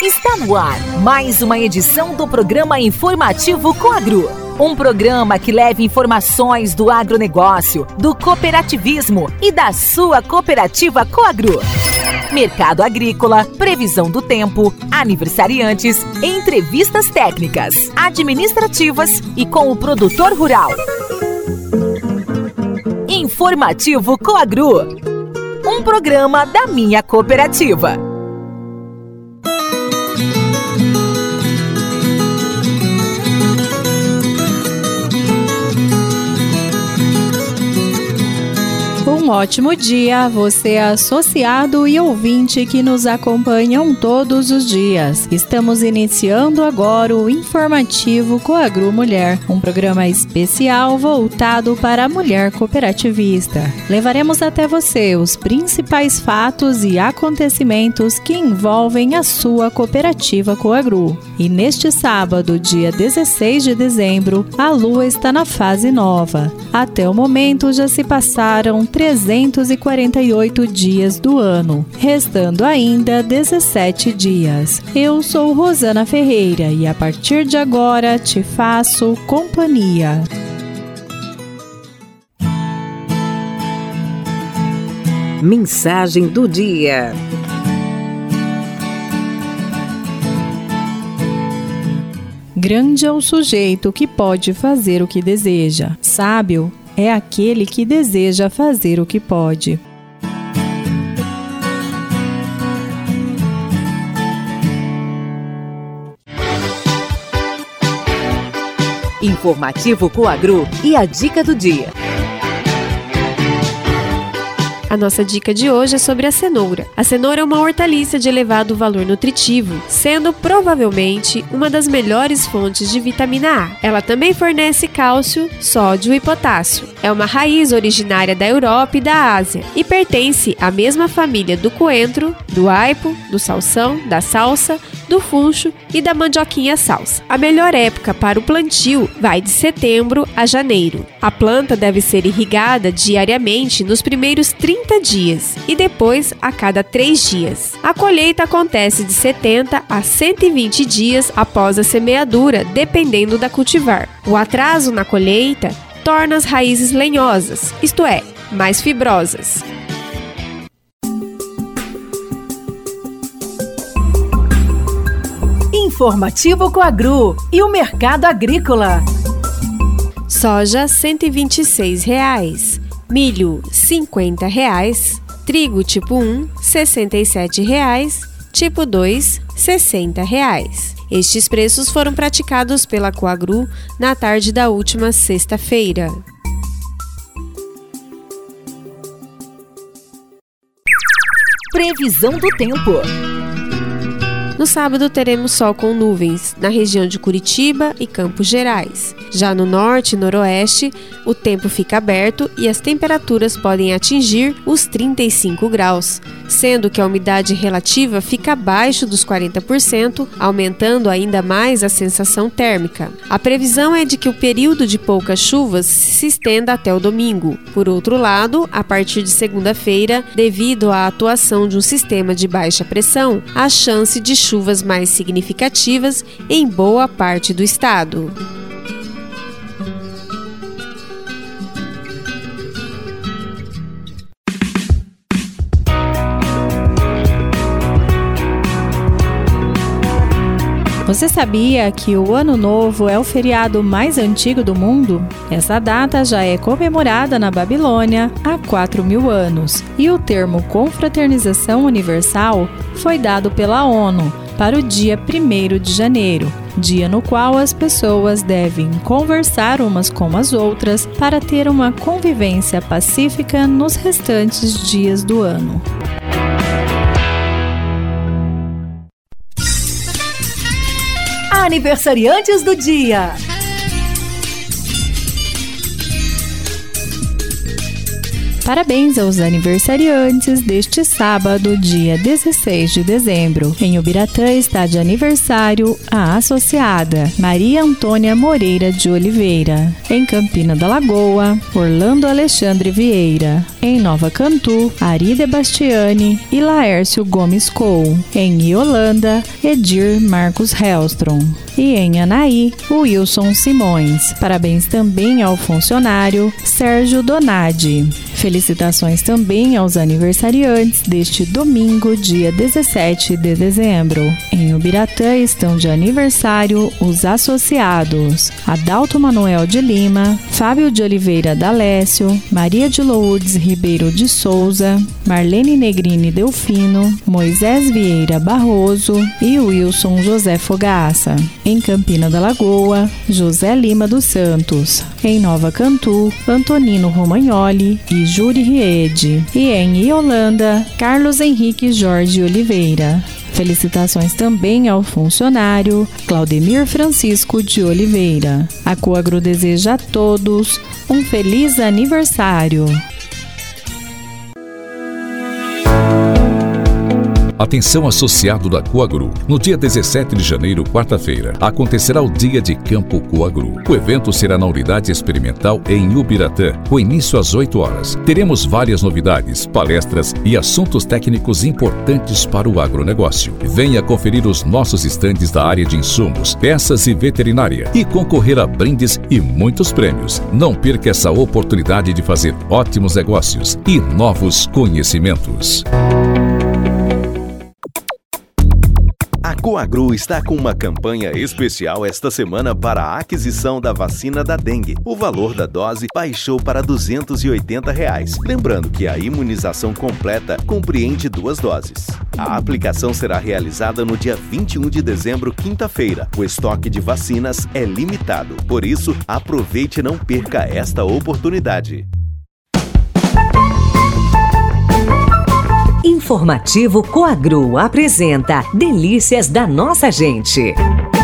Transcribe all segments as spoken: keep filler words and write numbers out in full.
Está no ar mais uma edição do programa informativo Coagro. Um programa que leva informações do agronegócio, do cooperativismo e da sua cooperativa Coagro. Mercado agrícola, previsão do tempo, aniversariantes, entrevistas técnicas, administrativas e com o produtor rural. Informativo Coagro, um programa da minha cooperativa. Um ótimo dia, você associado e ouvinte que nos acompanham todos os dias. Estamos iniciando agora o Informativo Coagro Mulher, um programa especial voltado para a mulher cooperativista. Levaremos até você os principais fatos e acontecimentos que envolvem a sua cooperativa Coagro. E neste sábado, dia dezesseis de dezembro, a lua está na fase nova. Até o momento já se passaram trezentos e quarenta e oito dias do ano, restando ainda dezessete dias. Eu sou Rosana Ferreira e a partir de agora te faço companhia. Mensagem do dia. Grande é o sujeito que pode fazer o que deseja. Sábio é aquele que deseja fazer o que pode. Informativo Coagro e a dica do dia. A nossa dica de hoje é sobre a cenoura. A cenoura é uma hortaliça de elevado valor nutritivo, sendo provavelmente uma das melhores fontes de vitamina A. Ela também fornece cálcio, sódio e potássio. É uma raiz originária da Europa e da Ásia e pertence à mesma família do coentro, do aipo, do salsão, da salsa, do funcho e da mandioquinha salsa. A melhor época para o plantio vai de setembro a janeiro. A planta deve ser irrigada diariamente nos primeiros trinta dias e depois a cada três dias. A colheita acontece de setenta a cento e vinte dias após a semeadura, dependendo da cultivar. O atraso na colheita torna as raízes lenhosas, isto é, mais fibrosas. Informativo Coagro e o mercado agrícola. Soja cento e vinte e seis reais, milho cinquenta reais, trigo tipo um sessenta e sete reais, tipo dois sessenta reais. Estes preços foram praticados pela Coagro na tarde da última sexta-feira. Previsão do tempo. No sábado teremos sol com nuvens na região de Curitiba e Campos Gerais. Já no norte e noroeste, o tempo fica aberto e as temperaturas podem atingir os trinta e cinco graus, sendo que a umidade relativa fica abaixo dos quarenta por cento, aumentando ainda mais a sensação térmica. A previsão é de que o período de poucas chuvas se estenda até o domingo. Por outro lado, a partir de segunda-feira, devido à atuação de um sistema de baixa pressão, há chance de chuvas mais significativas em boa parte do estado. Você sabia que o Ano Novo é o feriado mais antigo do mundo? Essa data já é comemorada na Babilônia há quatro mil anos e o termo confraternização universal foi dado pela ONU para o dia primeiro de janeiro, dia no qual as pessoas devem conversar umas com as outras para ter uma convivência pacífica nos restantes dias do ano. Aniversariantes do dia. Parabéns aos aniversariantes deste sábado, dia dezesseis de dezembro. Em Ubiratã está de aniversário a associada Maria Antônia Moreira de Oliveira. Em Campina da Lagoa, Orlando Alexandre Vieira. Em Nova Cantu, Arida Bastiani e Laércio Gomes Cole. Em Iolanda, Edir Marcos Hellstrom. E em Anaí, Wilson Simões. Parabéns também ao funcionário Sérgio Donadi. Felicitações também aos aniversariantes deste domingo, dia dezessete de dezembro. Em Ubiratã estão de aniversário os associados Adalto Manuel de Lima, Fábio de Oliveira D'Alessio, Maria de Lourdes Ribeiro de Souza, Marlene Negrini Delfino, Moisés Vieira Barroso e Wilson José Fogaça. Em Campina da Lagoa, José Lima dos Santos. Em Nova Cantu, Antonino Romagnoli e Júri Riede. E em Iolanda, Carlos Henrique Jorge Oliveira. Felicitações também ao funcionário Claudemir Francisco de Oliveira. A Coagro deseja a todos um feliz aniversário. Atenção associado da Coagro. No dia dezessete de janeiro, quarta-feira, acontecerá o Dia de Campo Coagro. O evento será na Unidade Experimental em Ubiratã, com início às oito horas. Teremos várias novidades, palestras e assuntos técnicos importantes para o agronegócio. Venha conferir os nossos estandes da área de insumos, peças e veterinária e concorrer a brindes e muitos prêmios. Não perca essa oportunidade de fazer ótimos negócios e novos conhecimentos. A Coagro está com uma campanha especial esta semana para a aquisição da vacina da dengue. O valor da dose baixou para duzentos e oitenta reais. Lembrando que a imunização completa compreende duas doses. A aplicação será realizada no dia vinte e um de dezembro, quinta-feira. O estoque de vacinas é limitado. Por isso, aproveite e não perca esta oportunidade. Informativo Coagro apresenta Delícias da Nossa Gente.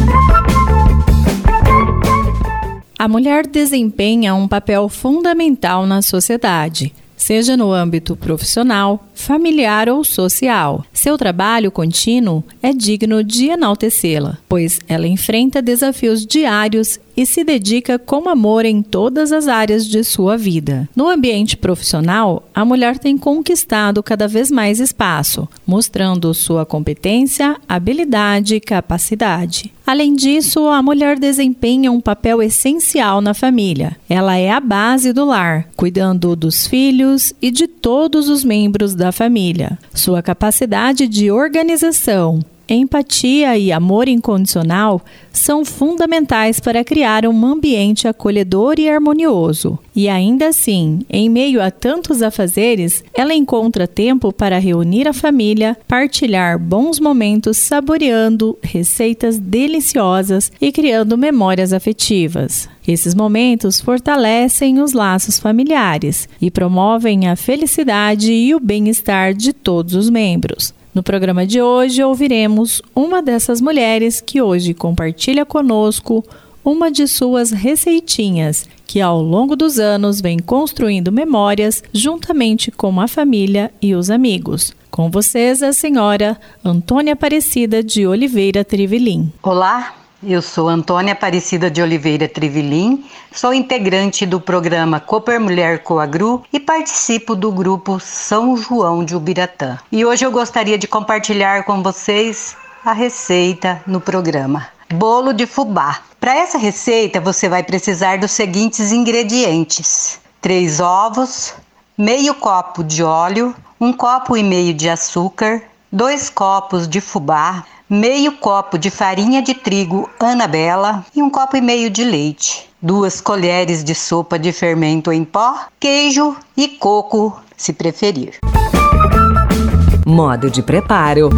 A mulher desempenha um papel fundamental na sociedade, seja no âmbito profissional, familiar ou social. Seu trabalho contínuo é digno de enaltecê-la, pois ela enfrenta desafios diários e se dedica com amor em todas as áreas de sua vida. No ambiente profissional, a mulher tem conquistado cada vez mais espaço, mostrando sua competência, habilidade e capacidade. Além disso, a mulher desempenha um papel essencial na família. Ela é a base do lar, cuidando dos filhos e de todos os membros da família. Sua capacidade de organização, empatia e amor incondicional são fundamentais para criar um ambiente acolhedor e harmonioso. E ainda assim, em meio a tantos afazeres, ela encontra tempo para reunir a família, partilhar bons momentos saboreando receitas deliciosas e criando memórias afetivas. Esses momentos fortalecem os laços familiares e promovem a felicidade e o bem-estar de todos os membros. No programa de hoje, ouviremos uma dessas mulheres que hoje compartilha conosco uma de suas receitinhas, que ao longo dos anos vem construindo memórias juntamente com a família e os amigos. Com vocês, a senhora Antônia Aparecida de Oliveira Trivelin. Olá, eu sou Antônia Aparecida de Oliveira Trivelin, sou integrante do programa Cooper Mulher Coagro e participo do grupo São João de Ubiratã. E hoje eu gostaria de compartilhar com vocês a receita no programa. Bolo de fubá. Para essa receita você vai precisar dos seguintes ingredientes: três ovos, meio copo de óleo, um copo e meio de açúcar, dois copos de fubá, meio copo de farinha de trigo Anabela e um copo e meio de leite, duas colheres de sopa de fermento em pó, queijo e coco, se preferir. Modo de preparo: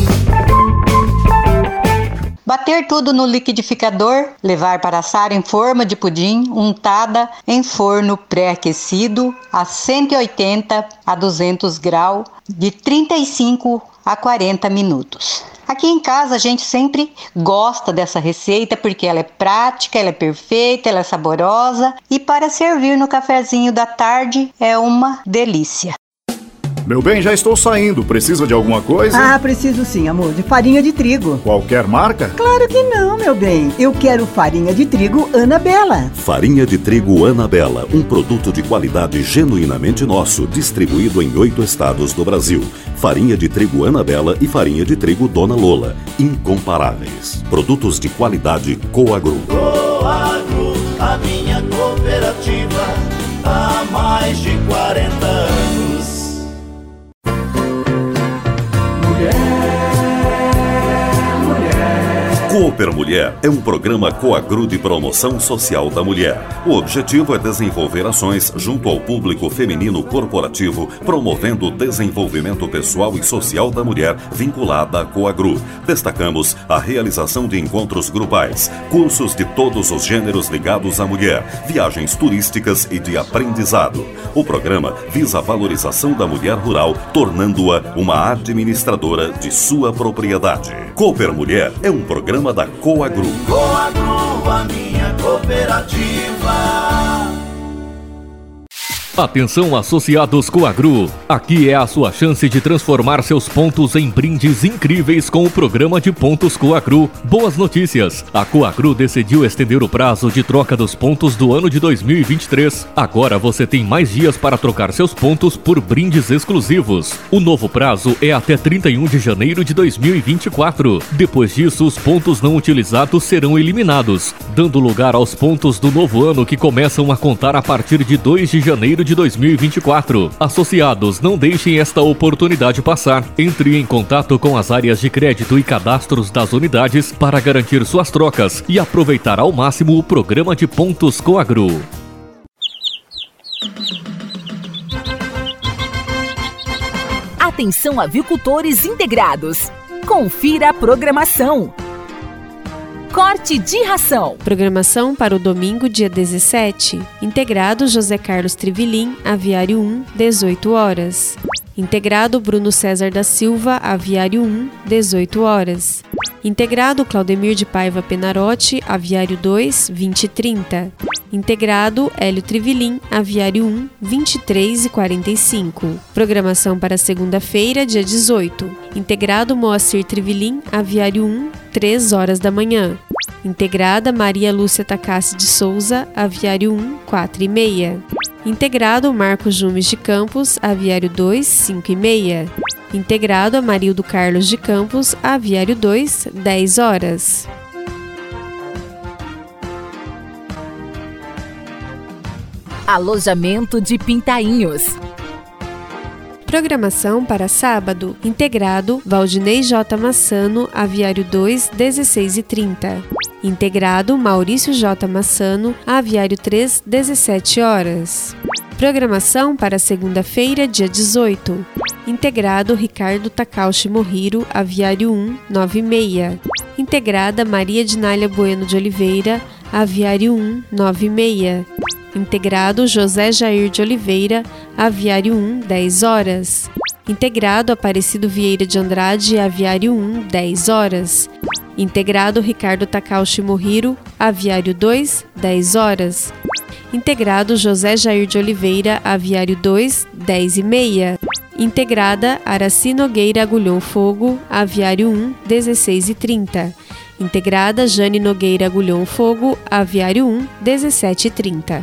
bater tudo no liquidificador, levar para assar em forma de pudim untada em forno pré-aquecido a cento e oitenta a duzentos graus de trinta e cinco a quarenta minutos. Aqui em casa a gente sempre gosta dessa receita porque ela é prática, ela é perfeita, ela é saborosa e para servir no cafezinho da tarde é uma delícia. Meu bem, já estou saindo. Precisa de alguma coisa? Ah, preciso sim, amor. De farinha de trigo. Qualquer marca? Claro que não, meu bem. Eu quero farinha de trigo Anabela. Farinha de trigo Anabela, um produto de qualidade genuinamente nosso, distribuído em oito estados do Brasil. Farinha de trigo Anabela e farinha de trigo Dona Lola, incomparáveis. Produtos de qualidade Coagro. Coagro, a minha cooperativa, há mais de quarenta anos. Cooper Mulher é um programa Coagro de promoção social da mulher. O objetivo é desenvolver ações junto ao público feminino corporativo, promovendo o desenvolvimento pessoal e social da mulher vinculada à Coagro. Destacamos a realização de encontros grupais, cursos de todos os gêneros ligados à mulher, viagens turísticas e de aprendizado. O programa visa a valorização da mulher rural, tornando-a uma administradora de sua propriedade. Cooper Mulher é um programa da Coagro. Coagro, a minha cooperativa. Atenção, associados Coagro, aqui é a sua chance de transformar seus pontos em brindes incríveis com o programa de pontos Coagro. Boas notícias, a Coagro decidiu estender o prazo de troca dos pontos do ano de dois mil e vinte e três. Agora você tem mais dias para trocar seus pontos por brindes exclusivos. O novo prazo é até trinta e um de janeiro de dois mil e vinte e quatro. Depois disso, os pontos não utilizados serão eliminados, dando lugar aos pontos do novo ano que começam a contar a partir de dois de janeiro de dois mil e vinte e quatro. Associados, não deixem esta oportunidade passar. Entre em contato com as áreas de crédito e cadastros das unidades para garantir suas trocas e aproveitar ao máximo o programa de pontos Coagro. Atenção, avicultores integrados. Confira a programação. Corte de ração. Programação para o domingo, dia dezessete. Integrado José Carlos Trivilim, Aviário um, dezoito horas. Integrado Bruno César da Silva, Aviário um, dezoito horas. Integrado Claudemir de Paiva Penarotti, Aviário dois, vinte e trinta. Integrado Hélio Trivilim, Aviário um, vinte e três e quarenta e cinco. Programação para segunda-feira, dia dezoito. Integrado Moacir Trivilim, Aviário um, três horas da manhã. Integrada Maria Lúcia Takassi de Souza, Aviário um, quatro e meia. Integrado Marcos Jumes de Campos, Aviário dois, cinco e meia. Integrado Amarildo Carlos de Campos, Aviário dois, dez horas. Alojamento de Pintainhos. Programação para sábado. Integrado Valdinei J. Massano, Aviário dois, dezesseis e trinta. Integrado Maurício J. Massano, Aviário três, dezessete horas. Programação para segunda-feira, dia dezoito. Integrado Ricardo Takauchi Morriro, Aviário um, nove e meia. Integrada Maria Dinália Bueno de Oliveira, Aviário um, nove e meia. Integrado José Jair de Oliveira, Aviário um, dez horas. Integrado Aparecido Vieira de Andrade, Aviário um, dez horas. Integrado Ricardo Takauchi Morriro, Aviário dois, dez horas. Integrado José Jair de Oliveira, Aviário dois, dez e meia. Integrada Araci Nogueira Agulhão Fogo, Aviário um, dezesseis e trinta. Integrada Jane Nogueira Agulhão Fogo, Aviário um, dezessete e trinta.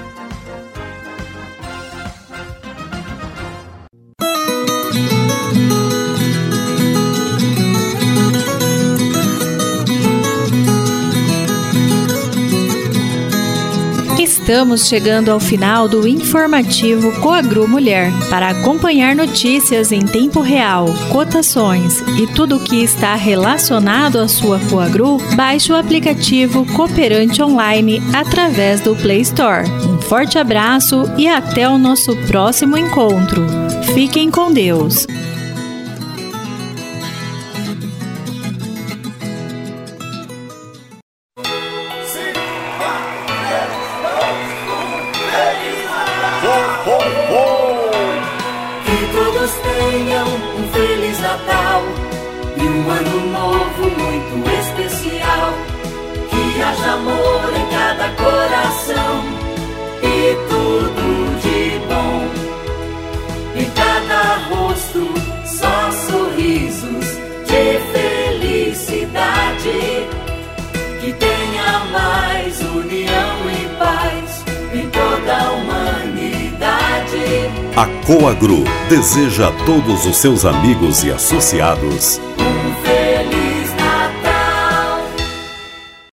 Estamos chegando ao final do informativo Coagro Mulher. Para acompanhar notícias em tempo real, cotações e tudo o que está relacionado à sua Coagro, baixe o aplicativo Cooperante Online através do Play Store. Um forte abraço e até o nosso próximo encontro. Fiquem com Deus. Que todos tenham um Feliz Natal. Um ano novo muito especial, que haja amor em cada coração e tudo de bom. Em cada rosto só sorrisos de felicidade, que tenha mais união e paz em toda a humanidade. A Coagru deseja a todos os seus amigos e associados